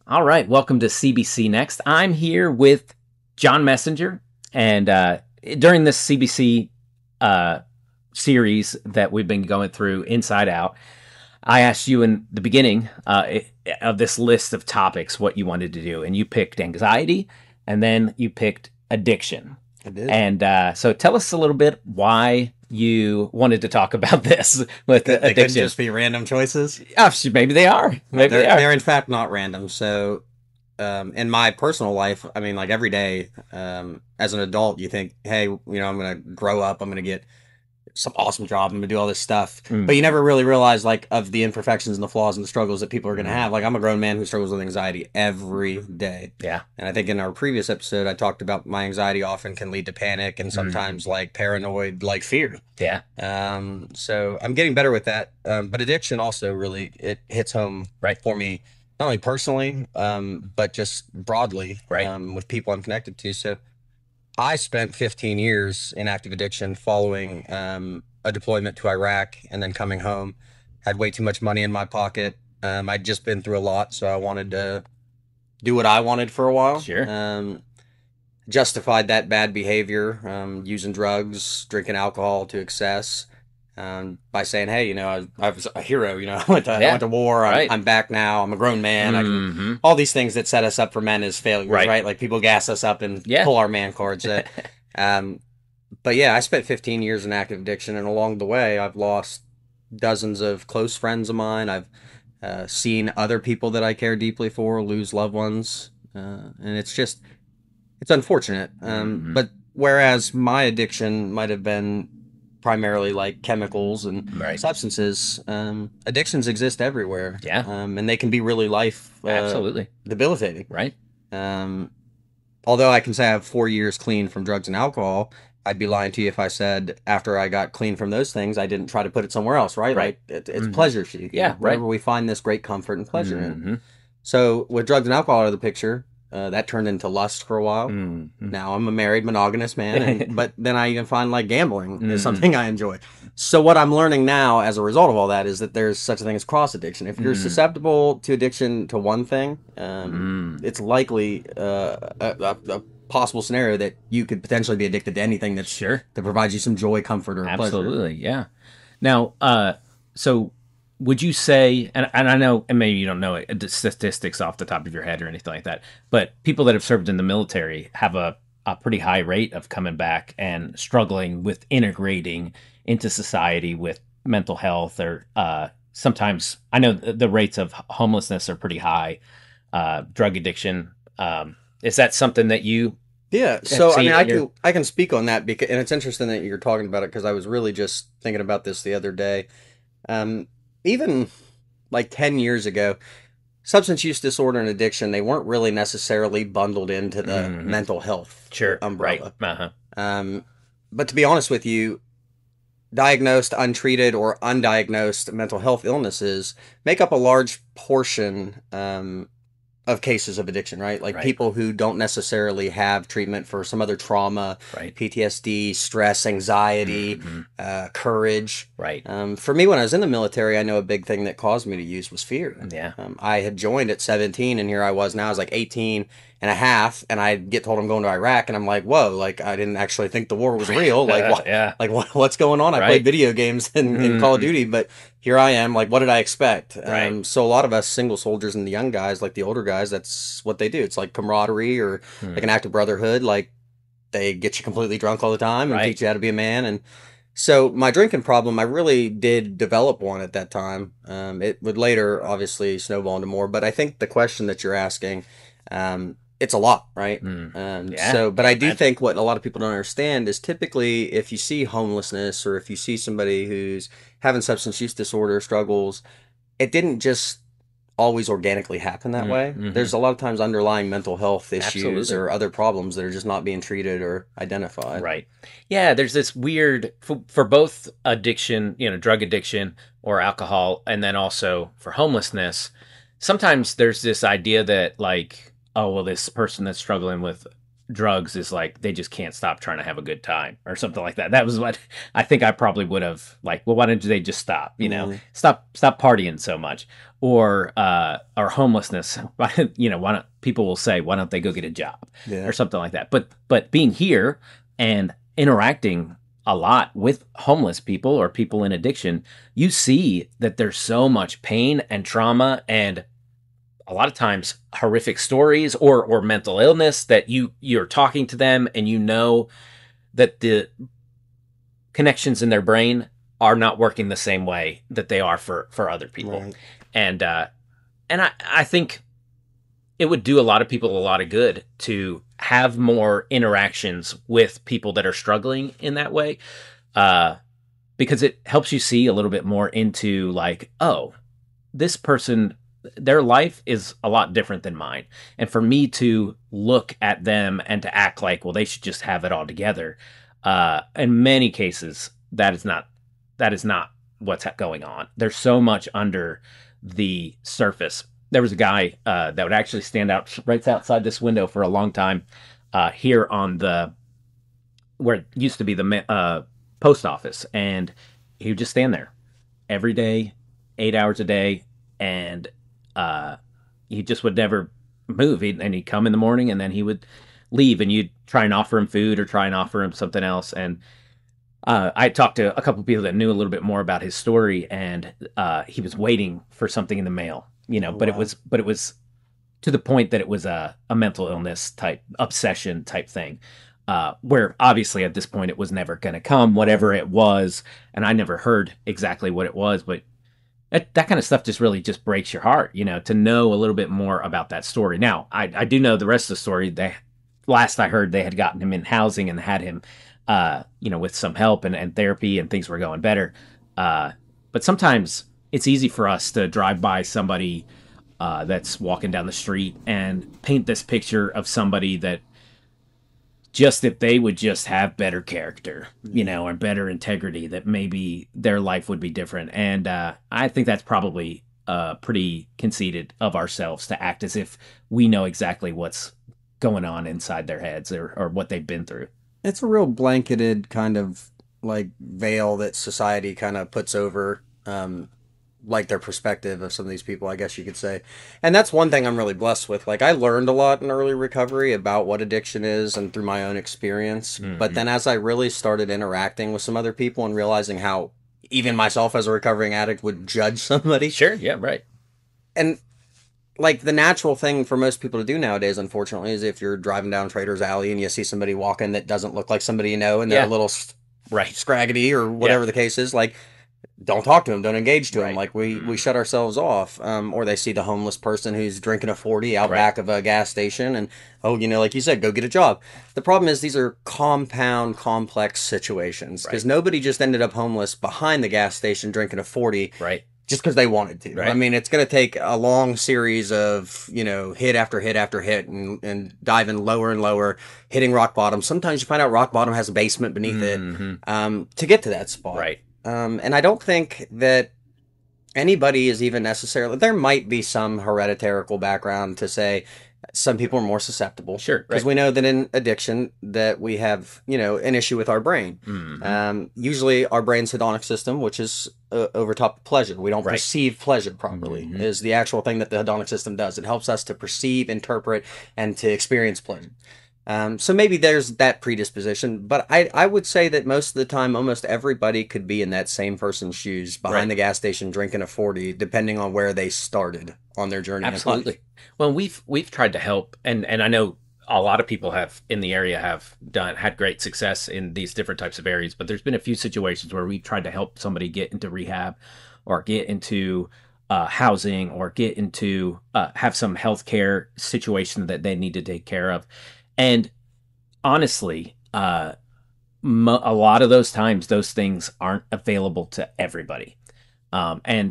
All right, welcome to CBC Next. I'm here with John Messenger, and during this CBC uh, series that we've been going through Inside Out, I asked you in the beginning of this list of topics what you wanted to do, and you picked anxiety, and then you picked addiction. I did. And so tell us a little bit why you wanted to talk about this with They couldn't addiction. just be random choices. Oh, maybe they are. Maybe They're, they are. they're in fact not random. So, in my personal life, I mean, like every day, as an adult, you think, hey, I'm going to grow up. I'm going to get some awesome job. I'm going to do all this stuff. Mm. But you never really realize like of the imperfections and the flaws and the struggles that people are going to Mm. have. Like I'm a grown man who struggles with anxiety every day. Yeah. And I think in our previous episode, I talked about my anxiety often can lead to panic and sometimes like paranoid, like fear. Yeah. So I'm getting better with that. But addiction also really, it hits home Right. for me, not only personally, but just broadly, Right. with people I'm connected to. So I spent 15 years in active addiction following, a deployment to Iraq and then coming home, had way too much money in my pocket. I'd just been through a lot, so I wanted to do what I wanted for a while. Sure. Justified that bad behavior, using drugs, drinking alcohol to excess, by saying, "Hey, I was a hero. I went to war. Right. I'm back now. I'm a grown man. I can, Mhm. all these things that set us up for men as failures, Right. right? Like people gas us up and Yeah. pull our man cards. But yeah, I spent 15 years in active addiction, and along the way, I've lost dozens of close friends of mine. I've seen other people that I care deeply for lose loved ones, and it's unfortunate. But whereas my addiction might have been primarily like chemicals and Right. substances, addictions exist everywhere. Yeah. And they can be really life Absolutely. debilitating. Right. Although I can say I have 4 years clean from drugs and alcohol, I'd be lying to you if I said after I got clean from those things, I didn't try to put it somewhere else, right? Right. Like it's Mhm. pleasure seeking. Yeah, right. Wherever we find this great comfort and pleasure in. Mhm. So with drugs and alcohol out of the picture, that turned into lust for a while. Mhm. Now I'm a married monogamous man, but then I even find like gambling is Mhm. something I enjoy. So what I'm learning now as a result of all that is that there's such a thing as cross addiction. If you're susceptible to addiction to one thing, it's likely a possible scenario that you could potentially be addicted to anything Sure. that provides you some joy, comfort, or pleasure. Absolutely. Yeah. Now, so would you say, and I know, and maybe you don't know the statistics off the top of your head or anything like that, but people that have served in the military have a pretty high rate of coming back and struggling with integrating into society with mental health or sometimes I know the rates of homelessness are pretty high, drug addiction. Is that something that you Yeah, so I seen mean, in your- I can speak on that because, and it's interesting that you're talking about it because I was really just thinking about this the other day. Even like 10 years ago, substance use disorder and addiction, they weren't really necessarily bundled into the Mhm. mental health Sure. umbrella. Right. Uh-huh. But to be honest with you, diagnosed, untreated, or undiagnosed mental health illnesses make up a large portion of cases of addiction, right? Like Right. people who don't necessarily have treatment for some other trauma, Right. PTSD, stress, anxiety, Mhm. courage. Right. For me, when I was in the military, I know a big thing that caused me to use was fear. Yeah. I had joined at 17 and here I was now. I was like 18 and a half and I get told I'm going to Iraq and I'm like, whoa, like I didn't actually think the war was real. Like, what, Yeah. like what's going on? I Right. played video games in Call of Duty, but here I am. Like, what did I expect? Right. So a lot of us single soldiers and the young guys, like the older guys, that's what they do. It's like camaraderie or like an active brotherhood. Like they get you completely drunk all the time and Right. teach you how to be a man. And so my drinking problem, I really did develop one at that time. It would later obviously snowball into more, but I think the question that you're asking, it's a lot, right? Yeah. So, but I do think what a lot of people don't understand is typically if you see homelessness or if you see somebody who's having substance use disorder struggles, it didn't just always organically happen that way. Mhm. There's a lot of times underlying mental health issues Absolutely. or other problems that are just not being treated or identified. Right. Yeah, there's this weird for both addiction, drug addiction or alcohol, and then also for homelessness. Sometimes there's this idea that like, oh well, this person that's struggling with drugs is like they just can't stop trying to have a good time or something like that. That was what I think I probably would have like, well, why don't they just stop, stop partying so much, or homelessness. Why don't people will say, why don't they go get a job Yeah. or something like that. But being here and interacting a lot with homeless people or people in addiction, you see that there's so much pain and trauma and a lot of times horrific stories or mental illness that you're talking to them and you know that the connections in their brain are not working the same way that they are for other people. Right. And I think it would do a lot of people a lot of good to have more interactions with people that are struggling in that way, because it helps you see a little bit more into like, oh, this person, their life is a lot different than mine. And for me to look at them and to act like, well, they should just have it all together. In many cases, that is not what's going on. There's so much under the surface. There was a guy that would actually stand out right outside this window for a long time here on where it used to be the post office, and he would just stand there every day, 8 hours a day, and he just would never move. And he'd come in the morning, and then he would leave, and you'd try and offer him food or try and offer him something else. And I talked to a couple of people that knew a little bit more about his story, and he was waiting for something in the mail, but wow. it was to the point that it was a mental illness type obsession type thing, where obviously at this point it was never going to come, whatever it was. And I never heard exactly what it was, but that kind of stuff just really just breaks your heart, to know a little bit more about that story. Now, I do know the rest of the story. Last I heard, they had gotten him in housing and had him, with some help and therapy, and things were going better. But sometimes it's easy for us to drive by somebody that's walking down the street and paint this picture of somebody that just if they would just have better character, or better integrity, that maybe their life would be different. And I think that's probably pretty conceited of ourselves to act as if we know exactly what's going on inside their heads or what they've been through. It's a real blanketed kind of like veil that society kind of puts over like their perspective of some of these people, I guess you could say. And that's one thing I'm really blessed with. Like I learned a lot in early recovery about what addiction is and through my own experience. Mm-hmm. But then as I really started interacting with some other people and realizing how even myself as a recovering addict would judge somebody. Sure, yeah, right. And like the natural thing for most people to do nowadays, unfortunately, is if you're driving down Trader's Alley and you see somebody walking that doesn't look like somebody you know and they're a little scraggedy or whatever the case is, like don't talk to him, don't engage to him. Like we shut ourselves off. Or they see the homeless person who's drinking a 40 out back of a gas station and, like you said, go get a job. The problem is these are complex situations because nobody just ended up homeless behind the gas station drinking a 40. Right. Just because they wanted to. Right. I mean, it's going to take a long series of, hit after hit after hit and diving lower and lower, hitting rock bottom. Sometimes you find out rock bottom has a basement beneath it to get to that spot. Right. And I don't think that anybody is even necessarily, there might be some hereditary background to say some people are more susceptible. Sure. Because we know that in addiction that we have, an issue with our brain. Mm-hmm. Usually our brain's hedonic system, which is over top of pleasure. We don't perceive pleasure properly, is the actual thing that the hedonic system does. It helps us to perceive, interpret, and to experience pleasure. So maybe there's that predisposition, but I would say that most of the time, almost everybody could be in that same person's shoes behind the gas station drinking a 40, depending on where they started on their journey. Absolutely. Well, we've tried to help, and I know a lot of people in the area have had great success in these different types of areas, but there's been a few situations where we've tried to help somebody get into rehab or get into housing or get into have some healthcare situation that they need to take care of. And honestly, a lot of those times, those things aren't available to everybody. And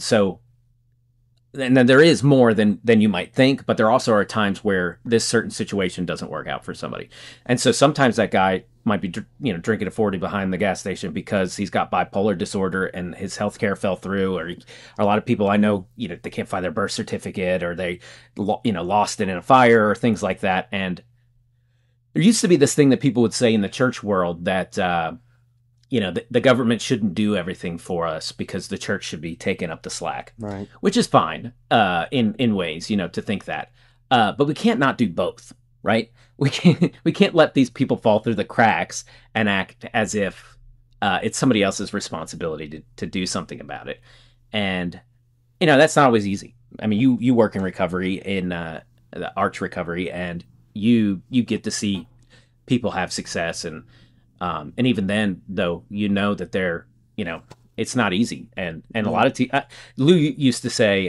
then there is more than you might think, but there also are times where this certain situation doesn't work out for somebody. And so sometimes that guy might be, drinking a 40 behind the gas station because he's got bipolar disorder and his healthcare fell through, or a lot of people I know, they can't find their birth certificate, or they, lost it in a fire or things like that. And There used to be this thing that people would say in the church world that, the government shouldn't do everything for us because the church should be taking up the slack, Right. which is fine in ways, to think that. But we can't not do both, right? We can't let these people fall through the cracks and act as if it's somebody else's responsibility to do something about it. And, that's not always easy. I mean, you work in recovery, in the arch recovery, and you get to see people have success, and even then, though, that they're, it's not easy, and a lot of Lou used to say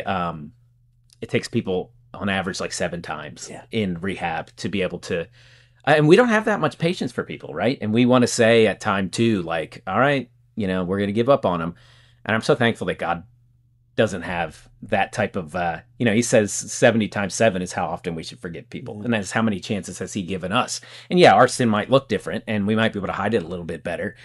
it takes people on average like 7 times in rehab to be able to, and we don't have that much patience for people, right? And we want to say at time 2, like, all right, we're going to give up on them, and I'm so thankful that God doesn't have that type of, he says 70 times 7 is how often we should forgive people. And that's how many chances has he given us. And yeah, our sin might look different and we might be able to hide it a little bit better.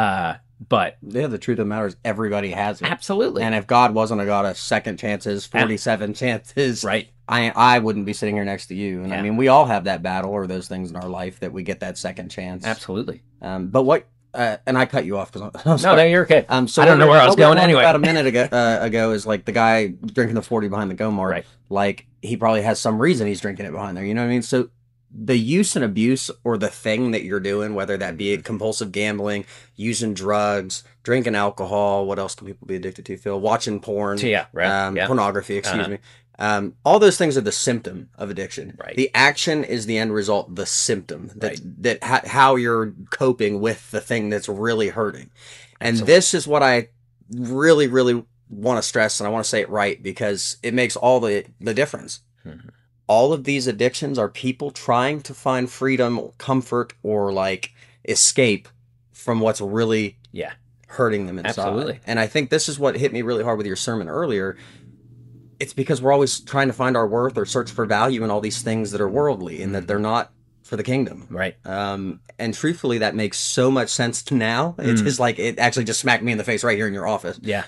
But the truth of the matter is everybody has it. Absolutely. And if God wasn't a God of second chances, 47 chances, right, I wouldn't be sitting here next to you. And I mean, we all have that battle or those things in our life that we get that second chance. Absolutely. But what, and I cut you off because no, you're okay. So I don't know where I was going anyway. About a minute ago is like the guy drinking the 40 behind the Gomart. Right. Like he probably has some reason he's drinking it behind there. You know what I mean? So the use and abuse or the thing that you're doing, whether that be compulsive gambling, using drugs, drinking alcohol, what else can people be addicted to, Phil? Watching porn, pornography, excuse me. All those things are the symptom of addiction. Right. The action is the end result, the symptom how you're coping with the thing that's really hurting. And this is what I really, really want to stress, and I want to say it right because it makes all the difference. Mm-hmm. All of these addictions are people trying to find freedom, or comfort, or like escape from what's really hurting them inside. Absolutely. And I think this is what hit me really hard with your sermon earlier. It's because we're always trying to find our worth or search for value in all these things that are worldly and that they're not for the kingdom. Right. And truthfully, that makes so much sense to now. It's just like, it actually just smacked me in the face right here in your office. Yeah.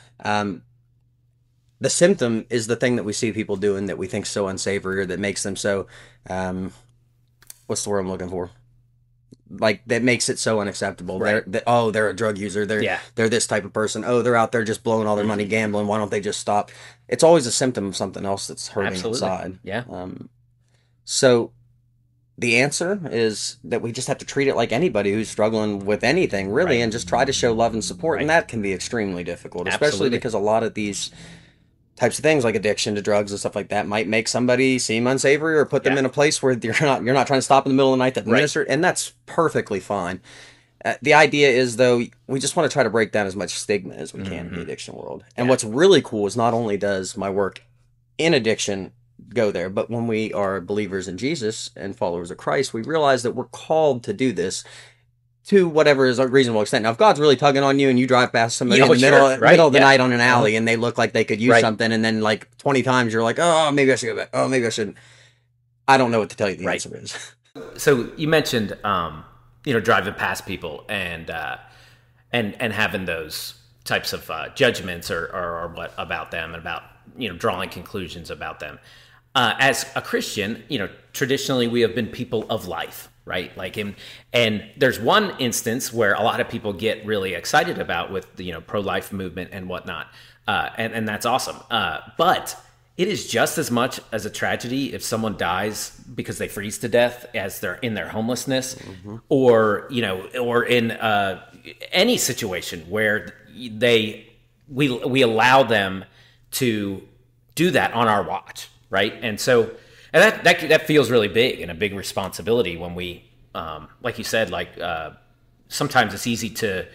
The symptom is the thing that we see people doing that we think so unsavory or that makes them so, what's the word I'm looking for? Like that makes it so unacceptable. Right. They're a drug user. They're this type of person. Oh, they're out there just blowing all their money gambling. Why don't they just stop? It's always a symptom of something else that's hurting inside. Yeah. So the answer is that we just have to treat it like anybody who's struggling with anything, really, and just try to show love and support. And that can be extremely difficult, especially because a lot of these types of things like addiction to drugs and stuff like that might make somebody seem unsavory or put them in a place where you're not trying to stop in the middle of the night to administer, and that's perfectly fine. The idea is, though, we just want to try to break down as much stigma as we can in the addiction world. And what's really cool is not only does my work in addiction go there, but when we are believers in Jesus and followers of Christ, we realize that we're called to do this to whatever is a reasonable extent. Now, if God's really tugging on you and you drive past somebody in the middle of the night on an alley and they look like they could use something, and then like 20 times you're like, oh, maybe I should go back. Oh, maybe I shouldn't. I don't know what to tell you the answer is. So you mentioned, driving past people and having those types of judgments or what about them and about, drawing conclusions about them. As a Christian, traditionally we have been people of life. Right, and there's one instance where a lot of people get really excited about with the pro-life movement and whatnot, and that's awesome. But it is just as much as a tragedy if someone dies because they freeze to death as they're in their homelessness, or in any situation where we allow them to do that on our watch, right? And so. And that feels really big and a big responsibility when we, like you said, sometimes it's easy to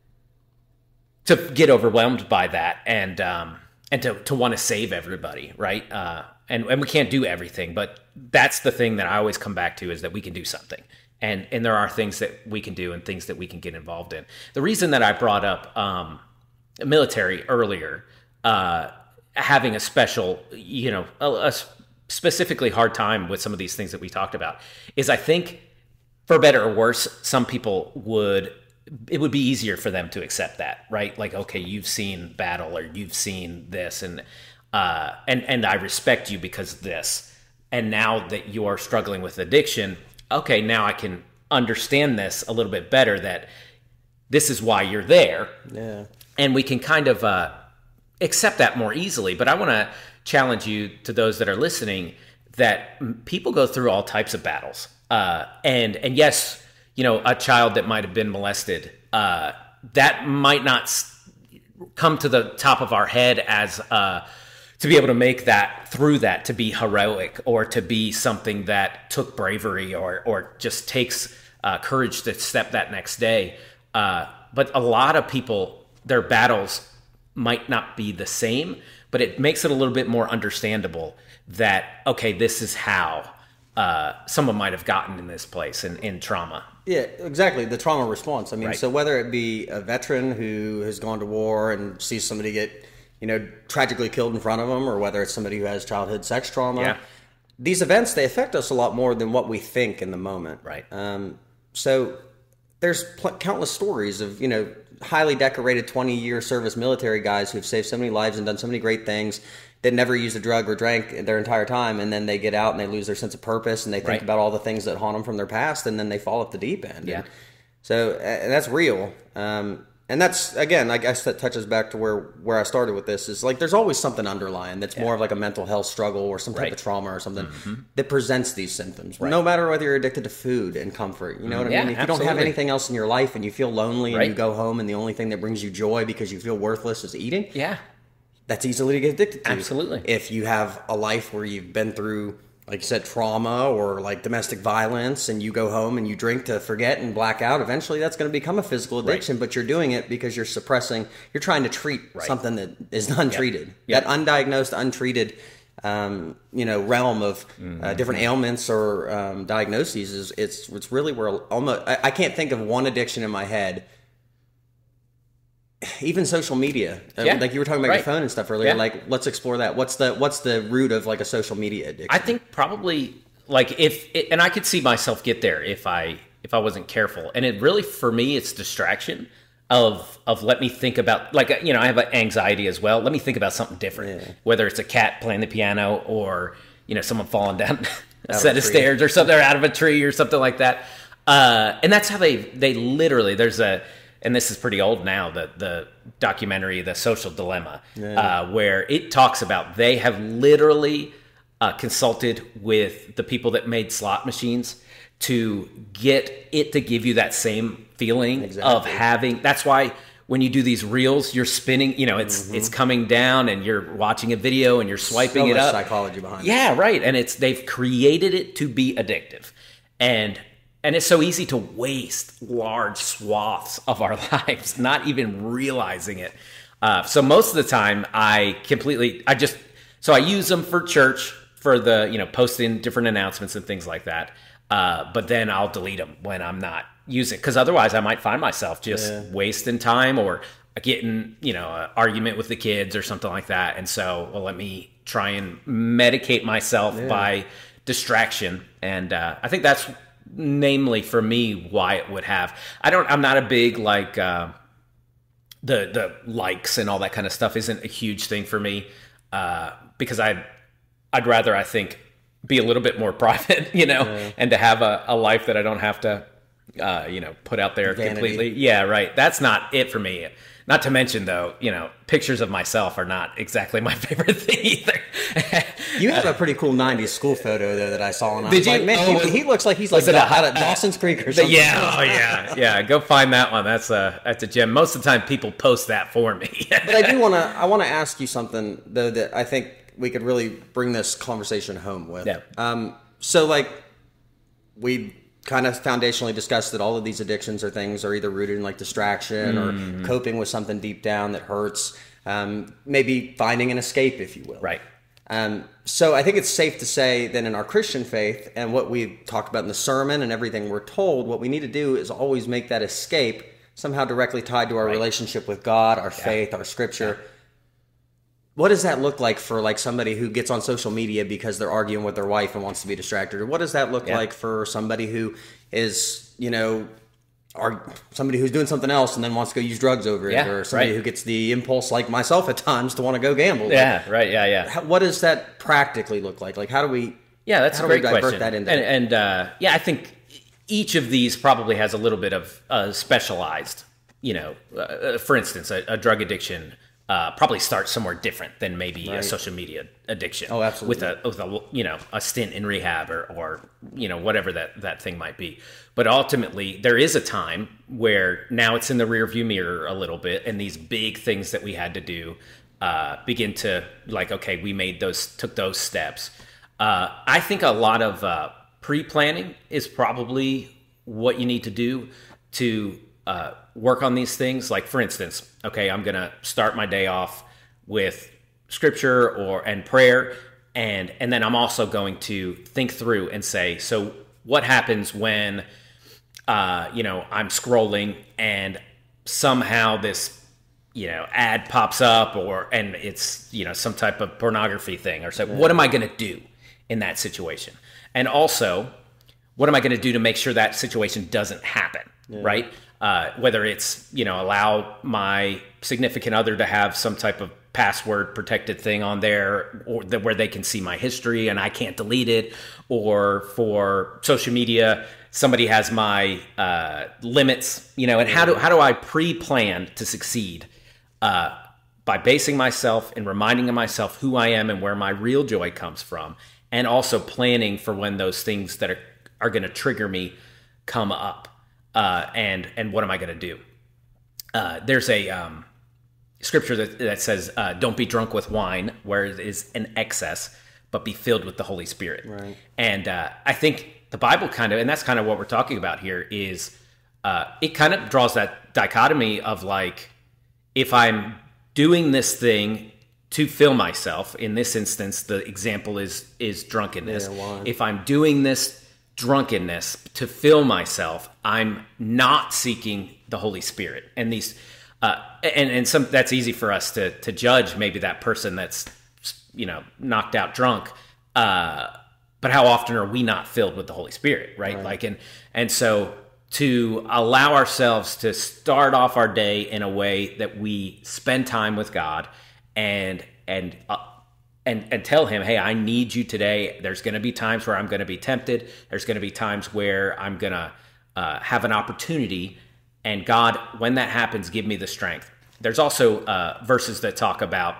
get overwhelmed by that and to want to save everybody, right? And we can't do everything, but that's the thing that I always come back to is that we can do something. And there are things that we can do and things that we can get involved in. The reason that I brought up military earlier, having a special, a specifically hard time with some of these things that we talked about is I think for better or worse, some people it would be easier for them to accept that, right? Like, okay, you've seen battle or you've seen this and I respect you because of this. And now that you are struggling with addiction, okay, now I can understand this a little bit better, that this is why you're there. Yeah. And we can kind of accept that more easily. But I want to challenge you, to those that are listening, that people go through all types of battles. And yes, you know, a child that might have been molested, that might not come to the top of our head as to be able to make that through, that to be heroic, or to be something that took bravery, or just takes courage to step that next day. But a lot of people, their battles might not be the same, but it makes it a little bit more understandable that, okay, this is how someone might have gotten in this place in trauma. Yeah, exactly. The trauma response. I mean, Right. So whether it be a veteran who has gone to war and sees somebody get, you know, tragically killed in front of them, or whether it's somebody who has childhood sex trauma, Yeah. these events, they affect us a lot more than what we think in the moment. Right. So there's countless stories of, you know, highly decorated 20-year service military guys who've saved so many lives and done so many great things that never used a drug or drank their entire time, and then they get out and they lose their sense of purpose, and they think Right. about all the things that haunt them from their past, and then they fall off the deep end. Yeah. And so and that's real. And that's, again, I guess that touches back to where I started with this, is like there's always something underlying that's more of like a mental health struggle or some type Right. of trauma or something that presents these symptoms. Right. No matter whether you're addicted to food and comfort, you know what I Yeah, mean? If you don't have absolutely. anything else in your life and you feel lonely and Right. you go home and the only thing that brings you joy because you feel worthless is eating, Yeah. that's easily to get addicted to. Absolutely. If you have a life where you've been through, like you said, trauma or like domestic violence, and you go home and you drink to forget and black out, eventually that's going to become a physical addiction, but you're doing it because you're suppressing, you're trying to treat something that is untreated. Yep. That undiagnosed, untreated, you know, realm of different ailments or diagnoses is, it's really where almost, I can't think of one addiction in my head. Even social media, Yeah. like you were talking about your Right. phone and stuff earlier. Yeah. Like, let's explore that. What's the root of like a social media addiction? I think probably, like, and I could see myself get there if I wasn't careful. And it really, for me, it's distraction of let me think about, like, you know, I have anxiety as well. Let me think about something different, whether it's a cat playing the piano, or, you know, someone falling down a set of tree. stairs or something, or out of a tree or something like that. And that's how they literally, and this is pretty old now, the documentary, The Social Dilemma, where it talks about they have literally consulted with the people that made slot machines to get it to give you that same feeling of having. That's why when you do these reels, you're spinning, you know, it's coming down, and you're watching a video and you're swiping so it much up. psychology behind it. Yeah, right. And they've created it to be addictive. And it's so easy to waste large swaths of our lives, not even realizing it. So most of the time, I use them for church, for the, you know, posting different announcements and things like that. But then I'll delete them when I'm not using it, because otherwise I might find myself just wasting time, or getting, you know, an argument with the kids or something like that. And so, well, let me try and medicate myself by distraction. And I think that's namely for me why it would have. I'm not a big, like, the likes and all that kind of stuff isn't a huge thing for me, because I'd rather, I think, be a little bit more private, you know, and to have a life that I don't have to, you know, put out there Vanity. completely. Yeah, right. That's not it for me. Not to mention, though, you know, pictures of myself are not exactly my favorite thing either. You have a pretty cool '90s school photo though that I saw, and I Did was you? like, man, Oh, he looks like he's like it out at Dawson's Creek or something. Yeah, oh yeah. Go find that one. That's a gem. Most of the time, people post that for me. But I want to ask you something though that I think we could really bring this conversation home with. Yeah. So like we kind of foundationally discussed that all of these addictions or things are either rooted in like distraction or coping with something deep down that hurts. Maybe finding an escape, if you will. Right. So I think it's safe to say that in our Christian faith and what we've talked about in the sermon and everything we're told, what we need to do is always make that escape somehow directly tied to our relationship with God, our faith, our scripture. Yeah. What does that look like for like somebody who gets on social media because they're arguing with their wife and wants to be distracted? Or what does that look like for somebody who is, you know, somebody who's doing something else and then wants to go use drugs over it, or somebody who gets the impulse, like myself at times, to want to go gamble? Yeah, right. Yeah. What does that practically look like? Like, how do we? Yeah, that's a great question. That into and I think each of these probably has a little bit of specialized, for instance, a drug addiction probably starts somewhere different than maybe a social media addiction. Oh, absolutely. With a stint in rehab or whatever that thing might be. But ultimately, there is a time where now it's in the rearview mirror a little bit, and these big things that we had to do begin to okay, we took those steps. I think a lot of pre-planning is probably what you need to do to work on these things. Like, for instance, okay, I'm going to start my day off with scripture and prayer, and then I'm also going to think through and say, so what happens when I'm scrolling and somehow this ad pops up and it's some type of pornography thing or so. What am I going to do in that situation? And also, what am I going to do to make sure that situation doesn't happen? Right? Whether it's allow my significant other to have some type of password protected thing on there, or where they can see my history and I can't delete it, or for social media somebody has my limits, and how do I pre-plan to succeed by basing myself and reminding myself who I am and where my real joy comes from, and also planning for when those things that are going to trigger me come up, and what am I going to do? There's a scripture that says, "Don't be drunk with wine, where it is an excess, but be filled with the Holy Spirit." Right. And I think the Bible and that's kind of what we're talking about here, is it kind of draws that dichotomy of if I'm doing this thing to fill myself, in this instance, the example is drunkenness. Yeah, if I'm doing this drunkenness to fill myself, I'm not seeking the Holy Spirit. And these, and some, that's easy for us to judge maybe that person that's, knocked out drunk. But how often are we not filled with the Holy Spirit, right? And so to allow ourselves to start off our day in a way that we spend time with God and tell him, hey, I need you today. There's going to be times where I'm going to be tempted. There's going to be times where I'm going to have an opportunity. And God, when that happens, give me the strength. There's also verses that talk about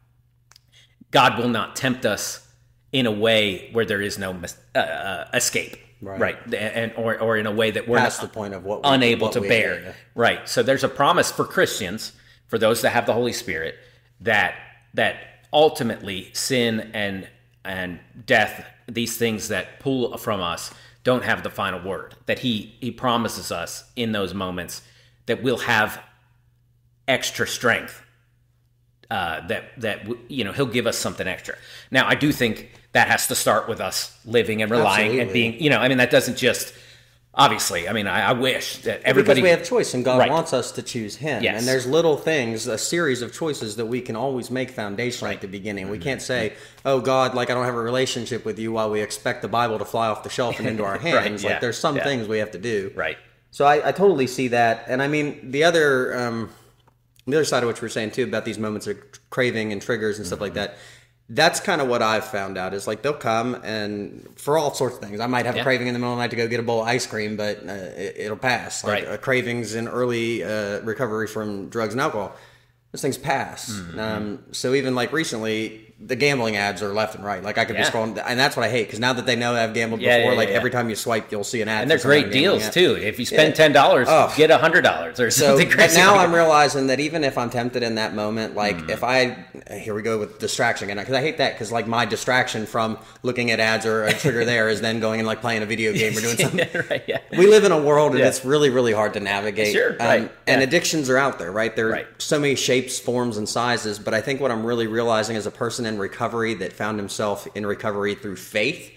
God will not tempt us in a way where there is no escape, right? And or in a way that we're past the point of what we, unable what to we bear, are. Right? So there's a promise for Christians, for those that have the Holy Spirit, that ultimately sin and death, these things that pull from us, don't have the final word. That He promises us in those moments that we'll have extra strength. That He'll give us something extra. Now, I do think that has to start with us living and relying and being, that doesn't just, obviously, I wish that everybody... Because we have choice, and God Right. wants us to choose Him. Yes. And there's little things, a series of choices that we can always make foundationally at the beginning. We can't say, oh, God, I don't have a relationship with you, while we expect the Bible to fly off the shelf and into our hands. Right, yeah. There's some things we have to do. Right. So I totally see that. And the other side of what you were saying, too, about these moments of craving and triggers and stuff like that, that's kind of what I've found out, is they'll come, and for all sorts of things. I might have a craving in the middle of the night to go get a bowl of ice cream, but it'll pass. Cravings in early recovery from drugs and alcohol, those things pass. Mm-hmm. So even recently, the gambling ads are left and right. I could be scrolling, and that's what I hate, because now that they know I've gambled before, every time you swipe, you'll see an ad. And they're great deals too. If you spend $10, get $100 or something crazy. But now I'm realizing that even if I'm tempted in that moment, if here we go with distraction again, because I hate that, because my distraction from looking at ads or a trigger there is then going and playing a video game or doing something. We live in a world, and it's really, really hard to navigate. Sure, and addictions are out there, right? There are so many shapes, forms, and sizes. But I think what I'm really realizing as a person in recovery that found himself in recovery through faith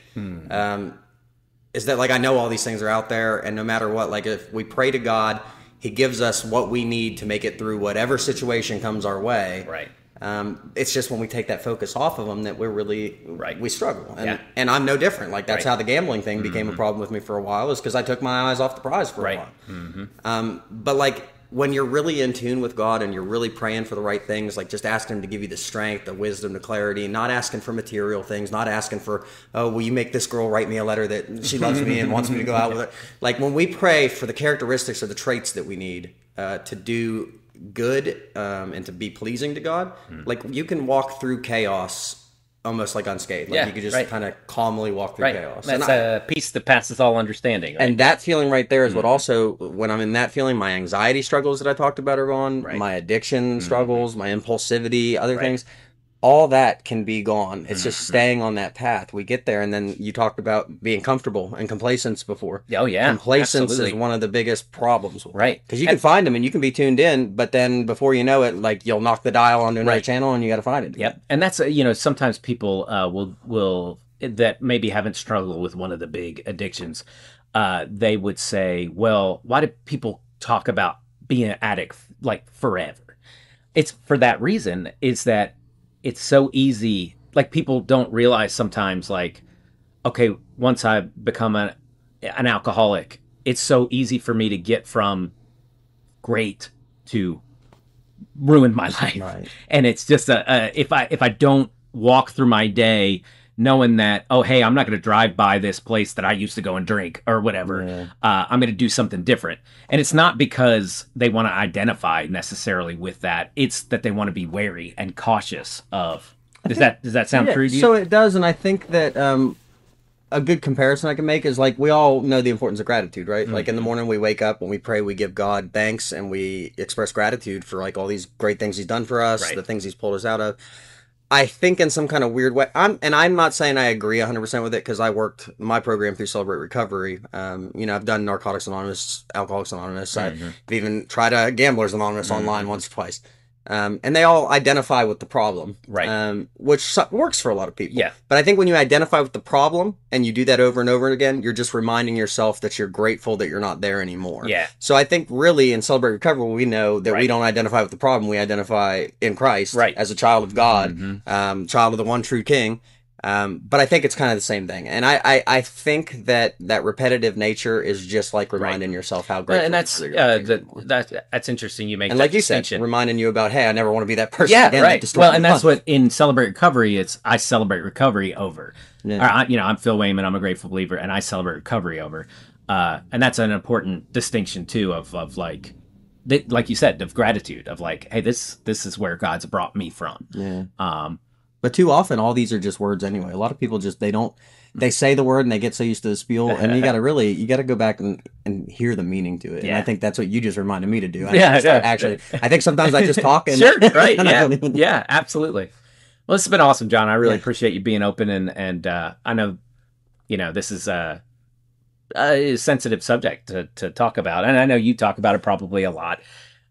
is that I know all these things are out there, and no matter what, if we pray to God, He gives us what we need to make it through whatever situation comes our way. Right. It's just when we take that focus off of them that we're really we struggle, and I'm no different. That's how the gambling thing became a problem with me for a while, is because I took my eyes off the prize for a while. Mm-hmm. But when you're really in tune with God and you're really praying for the right things, like just asking him to give you the strength, the wisdom, the clarity, not asking for material things, not asking for, oh, will you make this girl write me a letter that she loves me and wants me to go out with her. Like when we pray for the characteristics or the traits that we need to do good and to be pleasing to God, like you can walk through chaos almost like unscathed. Like you could just kind of calmly walk through chaos. That's a peace that passes all understanding. Right? And that feeling right there is what also, when I'm in that feeling, my anxiety struggles that I talked about are gone, my addiction struggles, my impulsivity, other things, all that can be gone. It's just staying on that path. We get there, and then you talked about being comfortable and complacence before. Oh, yeah. Complacence is one of the biggest problems. Right. Because you can find them and you can be tuned in, but then before you know it, like you'll knock the dial onto another channel and you got to find it. Yep. And that's, sometimes people will that maybe haven't struggled with one of the big addictions. They would say, well, why do people talk about being an addict like forever? It's for that reason, is that it's so easy. Like people don't realize sometimes, like, okay, once I become an alcoholic, it's so easy for me to get from great to ruin my life. Right. And it's just if I don't walk through my day knowing that, oh, hey, I'm not going to drive by this place that I used to go and drink or whatever. I'm going to do something different. And it's not because they want to identify necessarily with that. It's that they want to be wary and cautious of. Does that sound true to you? So it does. And I think that a good comparison I can make is like we all know the importance of gratitude, right? Like in the morning we wake up, when we pray, we give God thanks and we express gratitude for like all these great things he's done for us, the things he's pulled us out of. I think in some kind of weird way, I'm not saying I agree 100% with it because I worked my program through Celebrate Recovery. I've done Narcotics Anonymous, Alcoholics Anonymous. I've even tried Gamblers Anonymous online once or twice. And they all identify with the problem, which works for a lot of people. Yeah. But I think when you identify with the problem and you do that over and over again, you're just reminding yourself that you're grateful that you're not there anymore. Yeah. So I think really in Celebrate Recovery, we know that we don't identify with the problem. We identify in Christ as a child of God, child of the one true King. But I think it's kind of the same thing. And I think that repetitive nature is just like reminding yourself how grateful. And that's interesting. You make and that like you distinction. Said, reminding you about, hey, I never want to be that person. Yeah, again. right. Well, and that's what in Celebrate Recovery, it's I celebrate recovery over. Yeah. I'm Phil Wayman. I'm a grateful believer, and I celebrate recovery over. And that's an important distinction too of like you said, of gratitude, of like, hey, this is where God's brought me from. Yeah. But too often, all these are just words anyway. A lot of people just, they say the word and they get so used to the spiel, and you got to go back and hear the meaning to it. Yeah. And I think that's what you just reminded me to do. Actually, I think sometimes I just talk and... Sure, right, yeah, absolutely. Well, this has been awesome, John. I really appreciate you being open, and I know, this is a sensitive subject to talk about, and I know you talk about it probably a lot,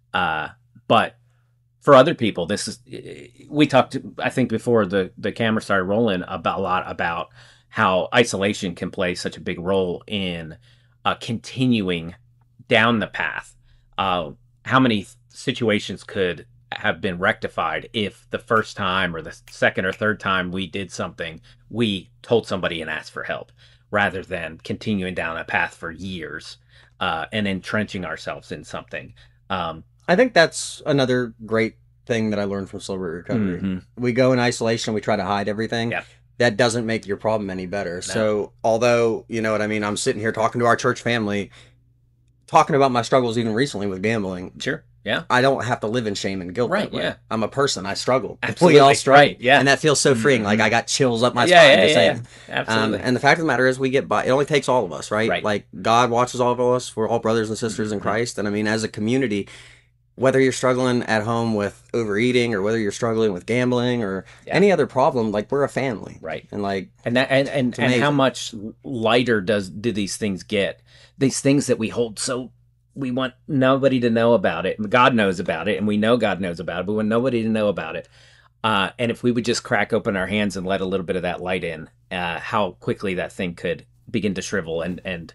but for other people, we talked, I think, before the camera started rolling a lot about how isolation can play such a big role in continuing down the path. How many situations could have been rectified if the first time or the second or third time we did something, we told somebody and asked for help, rather than continuing down a path for years and entrenching ourselves in something. I think that's another great thing that I learned from Celebrate Recovery. We go in isolation, we try to hide everything. Yeah. That doesn't make your problem any better. No. So although, you know what I mean, I'm sitting here talking to our church family, talking about my struggles even recently with gambling. Sure. Yeah. I don't have to live in shame and guilt. Right. Yeah. I'm a person. I struggle. Absolutely. We all struggle. Right. Yeah. And that feels so freeing. Like I got chills up my spine. Yeah. Absolutely. And the fact of the matter is we get by. It only takes all of us, right? Like God watches all of us. We're all brothers and sisters in Christ. And I mean, as a community, whether you're struggling at home with overeating or whether you're struggling with gambling or any other problem, like we're a family. Right. And like, and how much lighter do these things get? These things that we hold so, we want nobody to know about it. God knows about it, and we know God knows about it, but we want nobody to know about it. And if we would just crack open our hands and let a little bit of that light in, how quickly that thing could begin to shrivel, and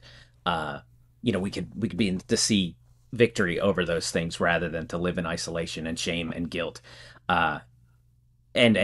we could begin to see victory over those things rather than to live in isolation and shame and guilt. And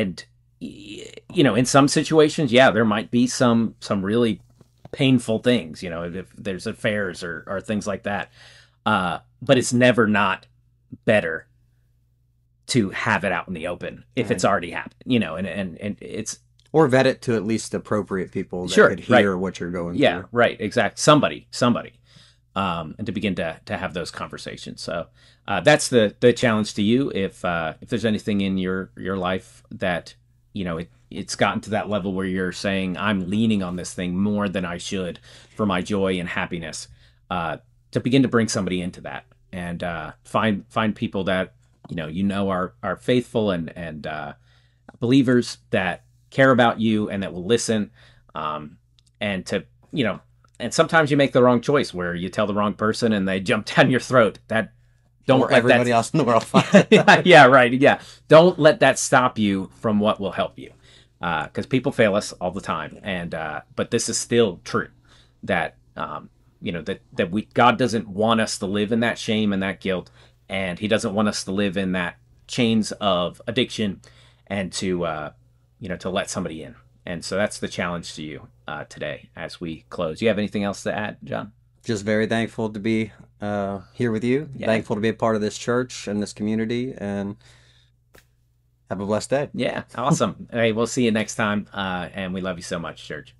in some situations, there might be some really painful things, if there's affairs or things like that. but it's never not better to have it out in the open if it's already happened, and it's Or vet it to at least appropriate people that Sure, could hear what you're going yeah, through. right, exactly. Somebody, and to begin to have those conversations. So that's the challenge to you. If there's anything in your life that it's gotten to that level where you're saying I'm leaning on this thing more than I should for my joy and happiness, to begin to bring somebody into that and find people that are faithful and believers that care about you and that will listen, and to and sometimes you make the wrong choice where you tell the wrong person and they jump down your throat. That don't Or let everybody that else in the world finds it. yeah, right, yeah, don't let that stop you from what will help you, because people fail us all the time, and but this is still true that that we God doesn't want us to live in that shame and that guilt, and He doesn't want us to live in that chains of addiction, and to let somebody in. And so that's the challenge to you today as we close. You have anything else to add, John? Just very thankful to be here with you. Yeah. Thankful to be a part of this church and this community. And have a blessed day. Yeah, awesome. Hey, we'll see you next time. And we love you so much, church.